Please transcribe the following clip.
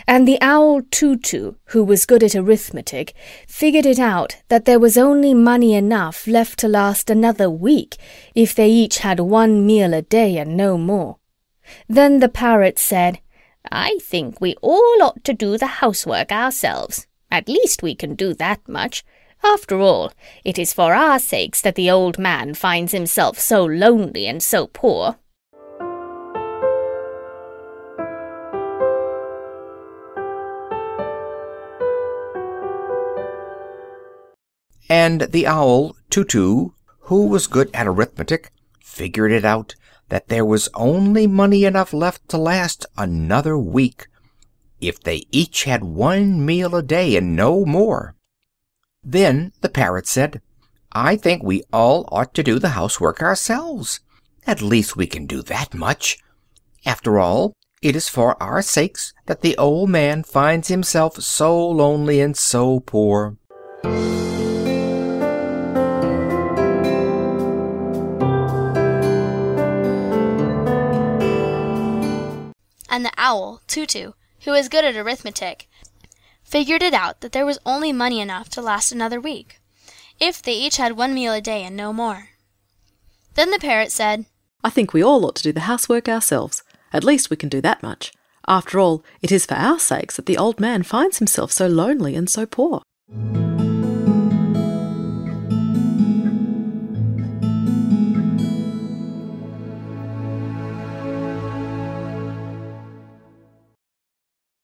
And the owl Tutu, who was good at arithmetic, figured it out that there was only money enough left to last another week if they each had 1 meal a day and no more. Then the parrot said, "I think we all ought to do the housework ourselves. At least we can do that much. After all, it is for our sakes that the old man finds himself so lonely and so poor." And the owl Tutu, who was good at arithmetic, figured it out that there was only money enough left to last another week if they each had 1 meal a day and no more. Then the parrot said, "I think we all ought to do the housework ourselves. At least we can do that much. After all, it is for our sakes that the old man finds himself so lonely and so poor." And the owl, Tutu, who was good at arithmetic, figured it out that there was only money enough to last another week, if they each had 1 meal a day and no more. Then the parrot said, "I think we all ought to do the housework ourselves. At least we can do that much. After all, it is for our sakes that the old man finds himself so lonely and so poor."